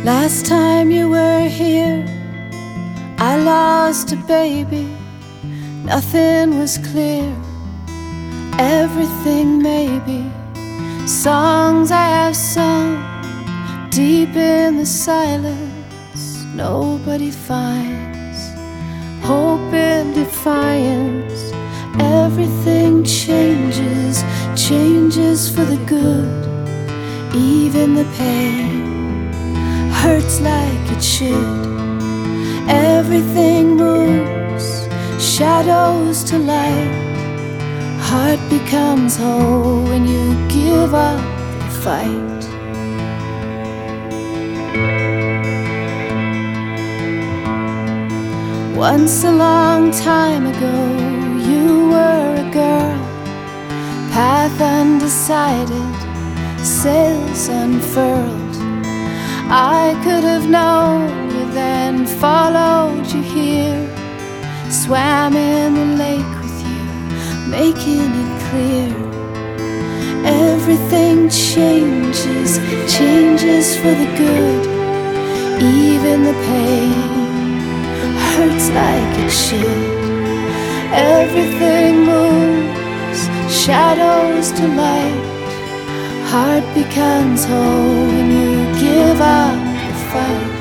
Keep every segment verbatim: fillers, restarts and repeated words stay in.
Last time you were here, I lost a baby. Nothing was clear, everything maybe. Songs I have sung deep in the silence, nobody finds hope in defiance. Everything changes, changes for the good. Even the pain hurts like it should. Everything moves, shadows to light. Heart becomes whole when you give up the fight. Once a long time ago, you were a girl, path undecided, sails unfurled. I could have known you then, followed you here, swam in the lake with you, making it clear. Everything changes, changes for the good. Even the pain hurts like it should. Everything moves, shadows to light. Heart becomes whole when you give up the fight.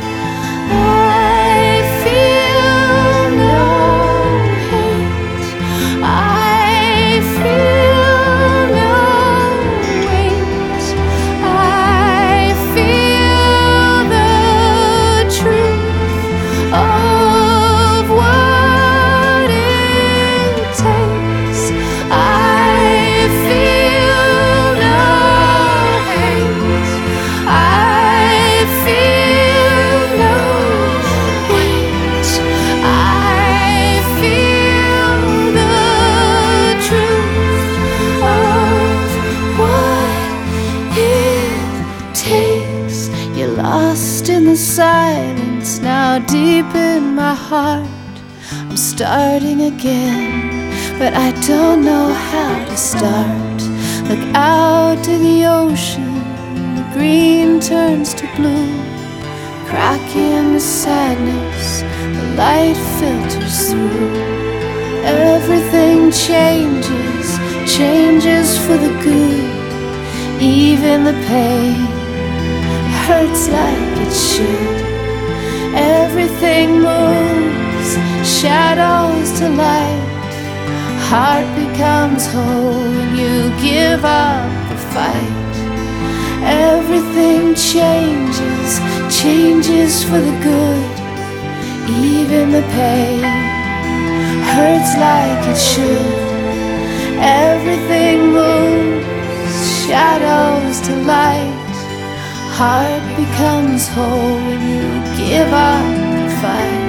I feel no hate, I feel no weight. I feel the truth of what it takes. I feel no hate, I feel no weight. I feel the truth of what it takes. You're lost in the silence now, deep in my heart. I'm starting again, but I don't know how to start. Look out to the ocean, the green turns to blue. Crack in the sadness, the light filters through. Everything changes, changes for the good. Even the pain hurts like it should. Everything moves, shadows to light. Heart becomes whole when you give up the fight. Everything changes, changes for the good. Even the pain hurts like it should. Everything moves, shadows to light. Heart becomes whole when you give up the fight.